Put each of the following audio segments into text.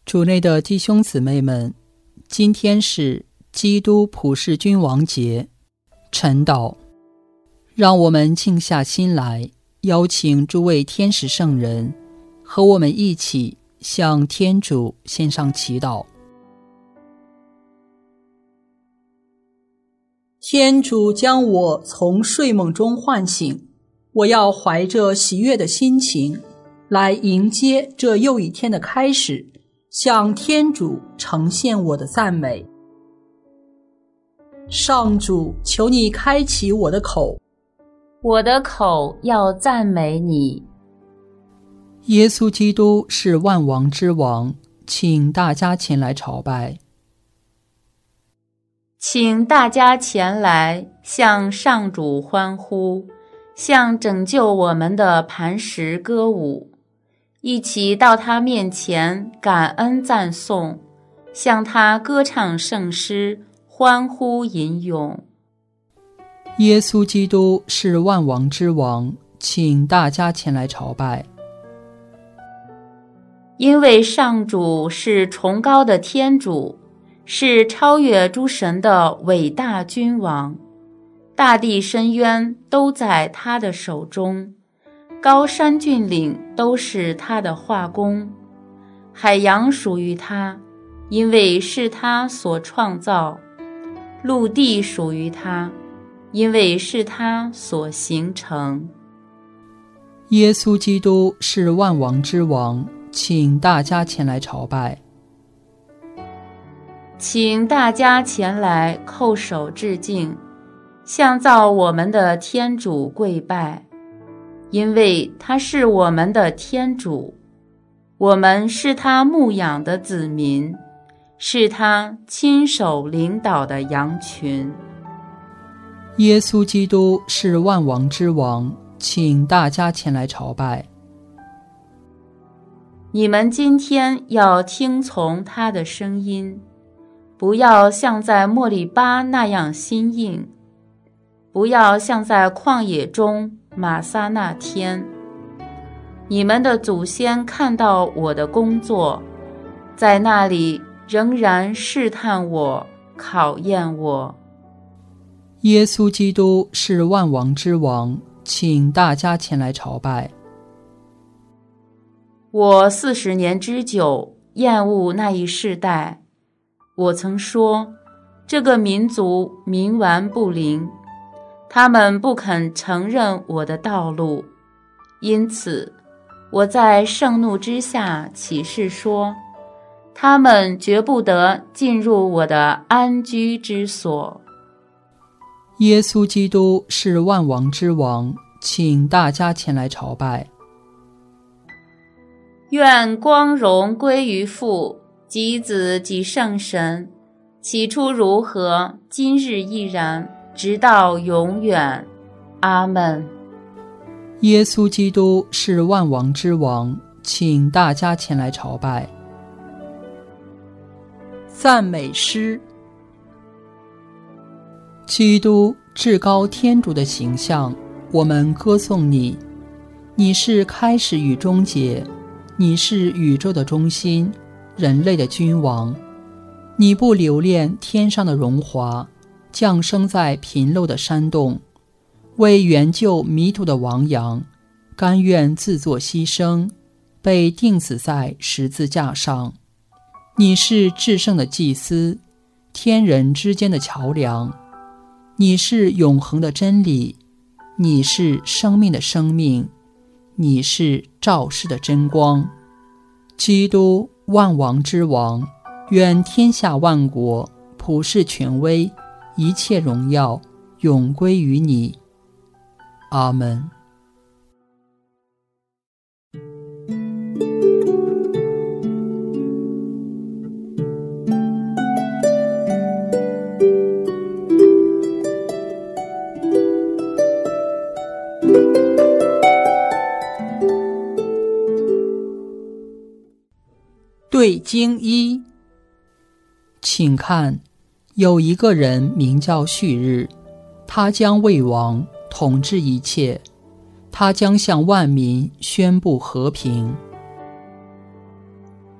主内的弟兄姊妹们，今天是基督普世君王节，晨祷。让我们静下心来，邀请诸位天使圣人和我们一起向天主献上祈祷。天主将我从睡梦中唤醒，我要怀着喜悦的心情来迎接这又一天的开始，向天主呈现我的赞美。上主，求你开启我的口， 我的口要赞美你。 耶稣基督是万王之王，请大家前来朝拜。 请大家前来向上主欢呼，向拯救我们的磐石歌舞，一起到他面前感恩赞颂，向他歌唱圣诗，欢呼吟咏。 耶稣基督是万王之王，请大家前来朝拜。 因为上主是崇高的天主，是超越诸神的伟大君王，大地深渊都在他的手中，高山峻岭都是他的画工，海洋属于他，因为是他所创造；陆地属于他，因为是他所形成。 耶稣基督是万王之王，请大家前来朝拜。 请大家前来叩首致敬，向造我们的天主跪拜，因为他是我们的天主，我们是他牧养的子民，是他亲手领导的羊群。 耶稣基督是万王之王，请大家前来朝拜。 你们今天要听从他的声音，不要像在莫利巴那样心硬，不要像在旷野中玛撒那天。你们的祖先看到我的工作，在那里仍然试探我，考验我。 耶稣基督是万王之王，请大家前来朝拜。 我40年之久厌恶那一世代，我曾说，这个民族冥顽不灵，他们不肯承认我的道路，因此我在盛怒之下起誓说，他们绝不得进入我的安居之所。 耶稣基督是万王之王，请大家前来朝拜。 愿光荣归于父及子及圣神，起初如何，今日亦然，直到永远。阿们。 耶稣基督是万王之王，请大家前来朝拜。赞美诗。基督至高天主的形象，我们歌颂你。你是开始与终结，你是宇宙的中心，人类的君王。你不留恋天上的荣华，降生在贫陋的山洞，为援救迷途的亡羊，甘愿自作牺牲，被钉死在十字架上。你是至圣的祭司，天人之间的桥梁。你是永恒的真理，你是生命的生命，你是照世的真光。基督万王之王，愿天下万国普世权威，一切荣耀永归于你。阿们。对经一。请看，有一个人名叫旭日，他将为王，统治一切，他将向万民宣布和平。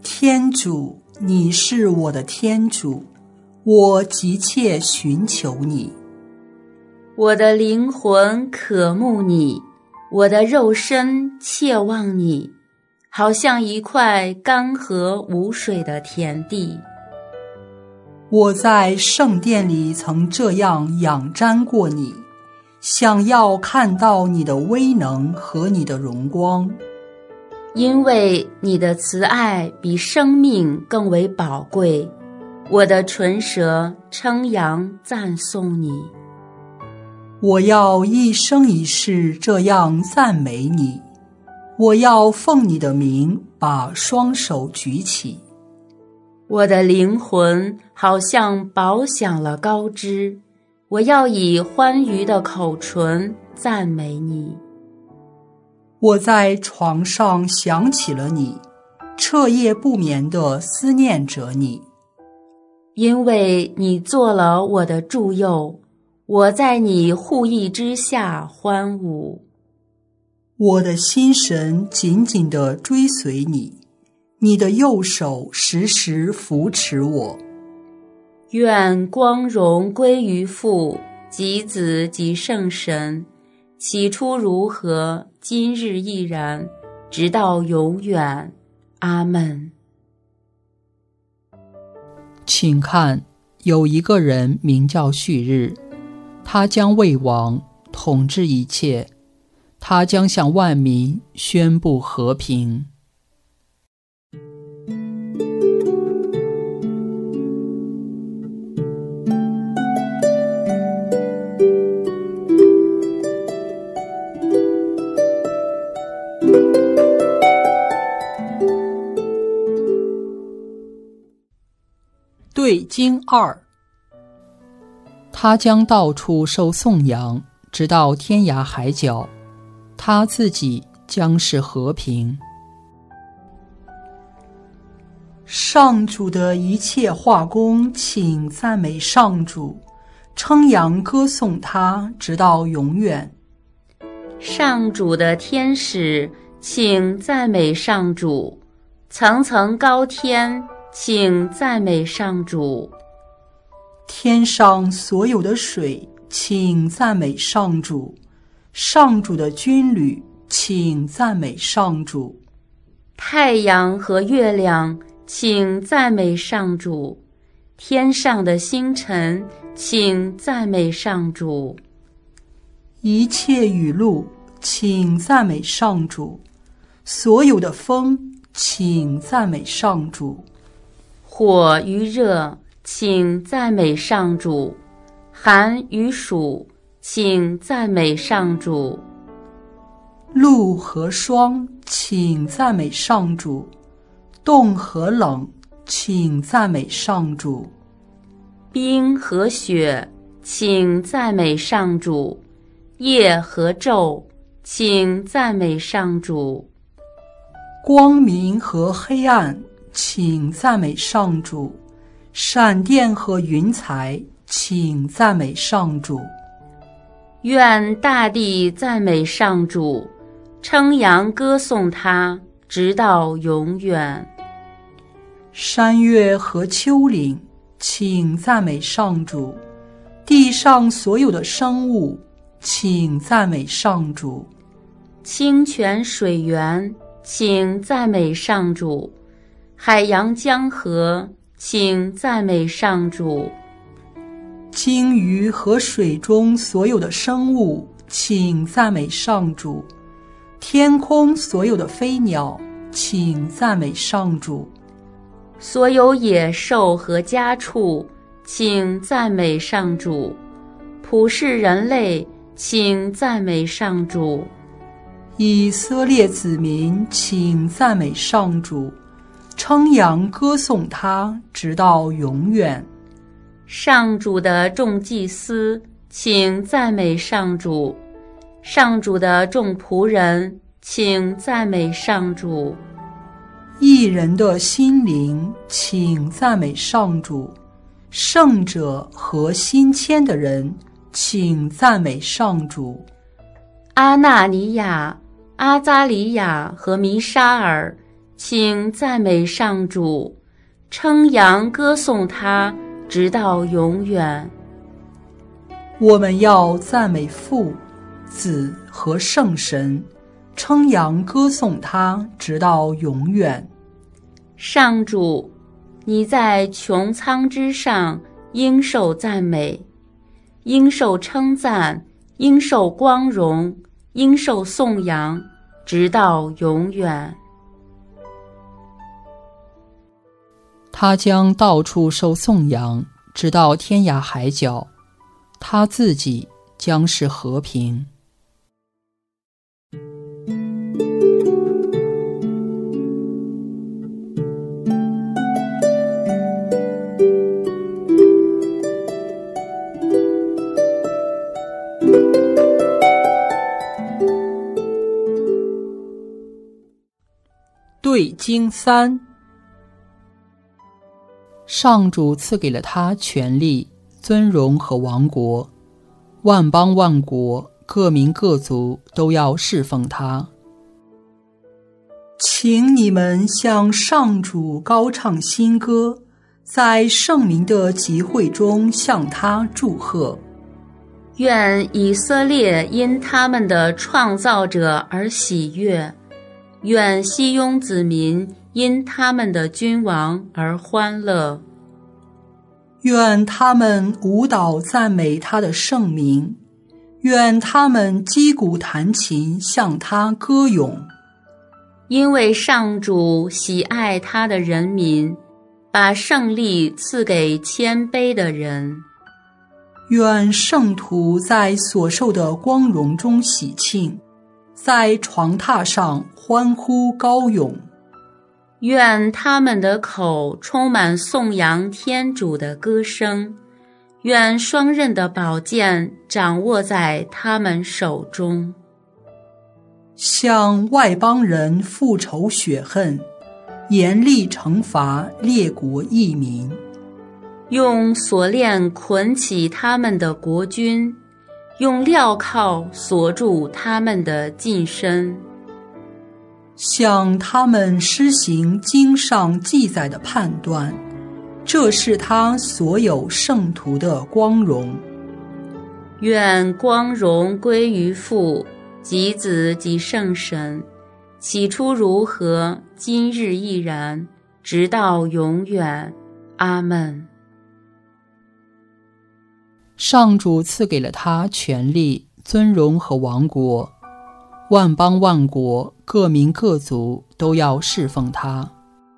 天主，你是我的天主，我急切寻求你。 我的灵魂渴慕你，我的肉身切望你，好像一块干涸无水的田地。 我在圣殿里曾这样仰瞻过你，想要看到你的威能和你的荣光。 因为你的慈爱比生命更为宝贵，我的唇舌称扬赞颂你。 我要一生一世这样赞美你，我要奉你的名把双手举起。 我的灵魂好像饱享了高枝，我要以欢愉的口唇赞美你。 我在床上想起了你，彻夜不眠地思念着你。 因为你做了我的助佑，我在你护翼之下欢舞。 我的心神紧紧地追随你，你的右手时时扶持我。 愿光荣归于父及子及圣神，起初如何，今日亦然，直到永远。阿们。 请看，有一个人名叫旭日，他将为王，统治一切，他将向万民宣布和平。对经2，他将到处受颂扬，直到天涯海角，他自己将是和平。上主的一切化工，请赞美上主，称扬歌颂他，直到永远。 上主的天使，请赞美上主，层层高天，请赞美上主。 天上所有的水，请赞美上主，上主的军旅，请赞美上主。 太阳和月亮，请赞美上主，天上的星辰，请赞美上主。 一切雨露，请赞美上主，所有的风，请赞美上主。 火与热，请赞美上主，寒与暑，请赞美上主。 露和霜，请赞美上主，冻和冷，请赞美上主。 冰和雪，请赞美上主，夜和昼，请赞美上主。 光明和黑暗，请赞美上主，闪电和云彩，请赞美上主。 愿大地赞美上主，称扬歌颂他，直到永远。 山岳和丘陵，请赞美上主，地上所有的生物，请赞美上主。 清泉水源，请赞美上主，海洋江河，请赞美上主。 鲸鱼和水中所有的生物，请赞美上主。天空所有的飞鸟，请赞美上主。 所有野兽和家畜，请赞美上主。普世人类，请赞美上主。 以色列子民，请赞美上主，称扬歌颂他，直到永远。 上主的众祭司，请赞美上主，上主的众仆人，请赞美上主。 义人的心灵，请赞美上主，圣者和心谦的人，请赞美上主。 阿纳尼亚、阿扎里亚和弥沙尔， 请赞美上主，称扬歌颂他，直到永远。 我们要赞美父、子和圣神，称扬歌颂他，直到永远。 上主，你在穹苍之上，应受赞美，应受称赞，应受光荣，应受颂扬，直到永远。 他将到处受颂扬，直到天涯海角。他自己将是和平。对经3，上主赐给了他权力、尊荣和王国，万邦万国、各民各族都要侍奉他。请你们向上主高唱新歌，在圣民的集会中向他祝贺。 愿以色列因他们的创造者而喜悦，愿西雍子民因他们的君王而欢乐。 愿他们舞蹈赞美他的圣名，愿他们击鼓弹琴向他歌咏。 因为上主喜爱他的人民，把胜利赐给谦卑的人。 愿圣徒在所受的光荣中喜庆，在床榻上欢呼高咏。 愿他们的口充满颂扬天主的歌声，愿双刃的宝剑掌握在他们手中。 向外邦人复仇雪恨，严厉惩罚列国异民。 用锁链捆起他们的国君，用镣铐锁住他们的近身。 向他们施行经上记载的判断，这是他所有圣徒的光荣。 愿光荣归于父、及子、及圣神，起初如何，今日亦然，直到永远。阿们。 上主赐给了他权力、尊荣和王国，万邦万国、各民各族都要侍奉他。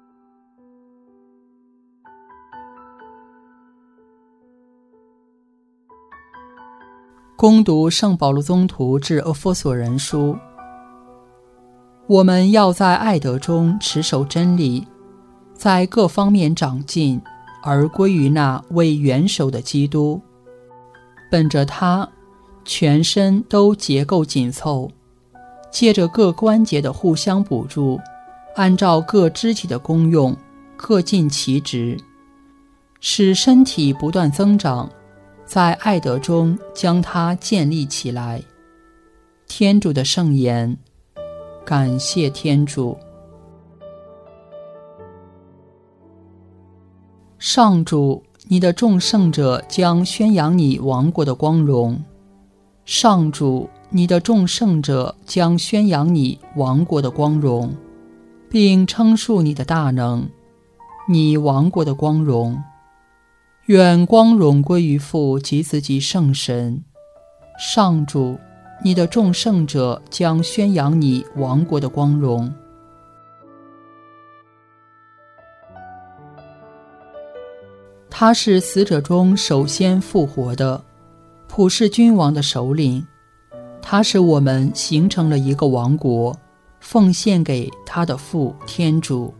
恭读圣保禄宗徒致厄弗所人书。我们要在爱德中持守真理，在各方面长进，而归于那为元首的基督。本着他，全身都结构紧凑，借着各关节的互相补助，按照各肢体的功用，各尽其职，使身体不断增长，在爱德中将它建立起来。天主的圣言，感谢天主。上主，你的众圣者将宣扬你王国的光荣。上主，你的众圣者将宣扬你王国的光荣，并称述你的大能，你王国的光荣。愿光荣归于父及子及圣神。上主，你的众圣者将宣扬你王国的光荣。他是死者中首先复活的，普世君王的首领。他使我们形成了一个王国，奉献给他的父天主。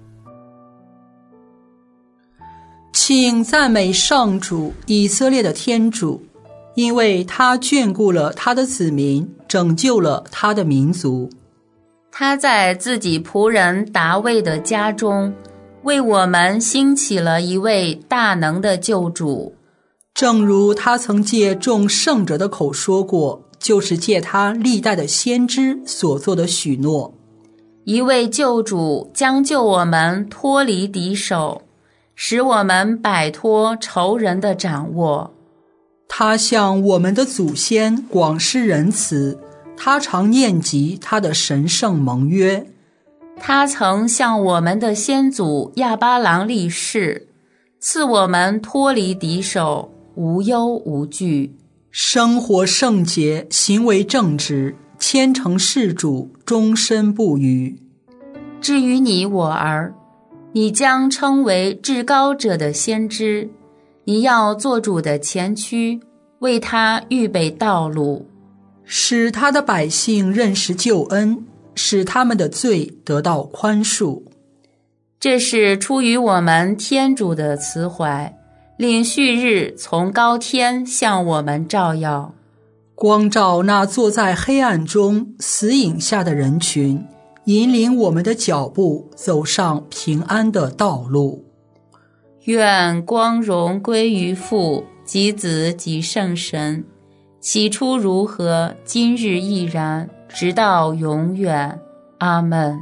请赞美上主，以色列的天主，因为他眷顾了他的子民，拯救了他的民族。 他在自己仆人达味的家中，为我们兴起了一位大能的救主。 正如他曾借众圣者的口说过，就是借他历代的先知所做的许诺。 一位救主将救我们脱离敌手，使我们摆脱仇人的掌握。 他向我们的祖先广施仁慈，他常念及他的神圣盟约。 他曾向我们的先祖亚巴郎立誓，赐我们脱离敌手，无忧无惧， 生活圣洁，行为正直，虔诚事主，终身不渝。 至于你我儿，你将称为至高者的先知，你要做主的前驱，为他预备道路， 使他的百姓认识救恩，使他们的罪得到宽恕。 这是出于我们天主的慈怀，令旭日从高天向我们照耀， 光照那坐在黑暗中死影下的人群，引领我们的脚步走上平安的道路。 愿光荣归于父及子及圣神，起初如何，今日亦然，直到永远。阿们。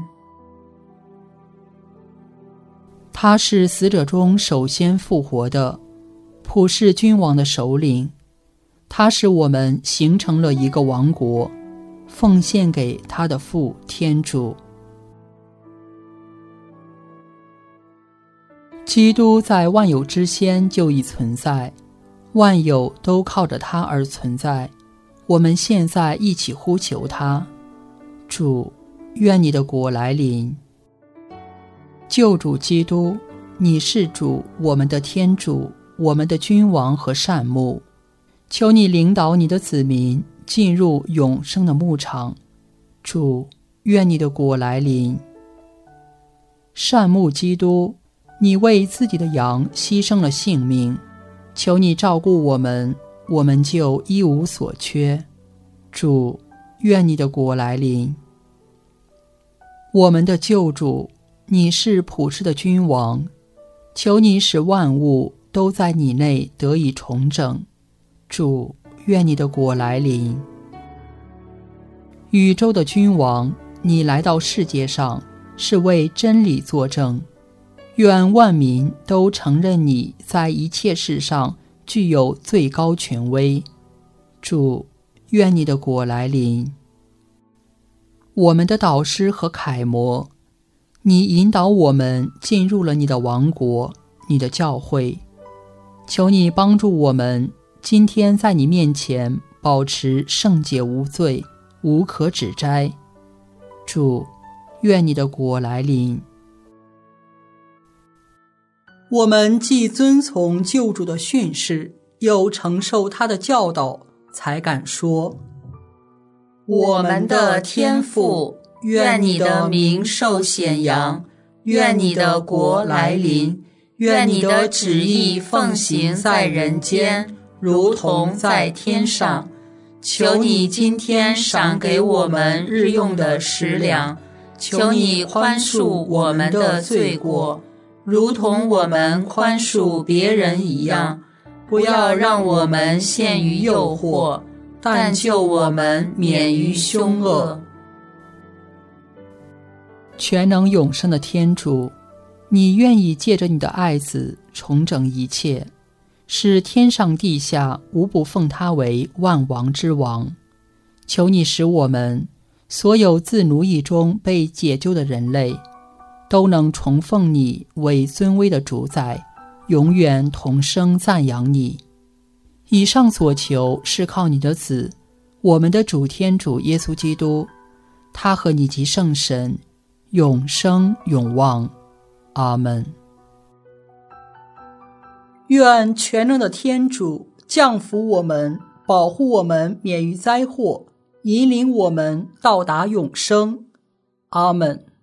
他是死者中首先复活的，普世君王的首领。他使我们形成了一个王国，奉献给他的父天主。基督在万有之先就已存在，万有都靠着他而存在。我们现在一起呼求他：主，愿你的国来临。救主基督，你是主，我们的天主，我们的君王和善牧。求你领导你的子民进入永生的牧场。主，愿你的国来临。善牧基督，你为自己的羊牺牲了性命，求你照顾我们，我们就一无所缺。主，愿你的国来临。我们的救主，你是普世的君王，求你使万物都在你内得以重整。主，愿你的国来临。宇宙的君王，你来到世界上是为真理作证，愿万民都承认你在一切事上具有最高权威。主，愿你的国来临。我们的导师和楷模，你引导我们进入了你的王国，你的教会。求你帮助我们今天在你面前保持圣洁无罪，无可指摘。主，愿你的国来临。我们既遵从救主的训示，又承受他的教导，才敢说： 我们的天父，愿你的名受显扬，愿你的国来临，愿你的旨意奉行在人间，如同在天上。求你今天赏给我们日用的食粮，求你宽恕我们的罪过，如同我们宽恕别人一样。不要让我们陷于诱惑，但救我们免于凶恶。 全能永生的天主，你愿意借着你的爱子重整一切，使天上地下无不奉他为万王之王。求你使我们所有自奴役中被解救的人类，都能重奉你为尊威的主宰，永远同声赞扬你。以上所求是靠你的子，我们的主天主耶稣基督，他和你及圣神永生永望。阿们。愿全能的天主降福我们，保护我们免于灾祸，引领我们到达永生。阿们。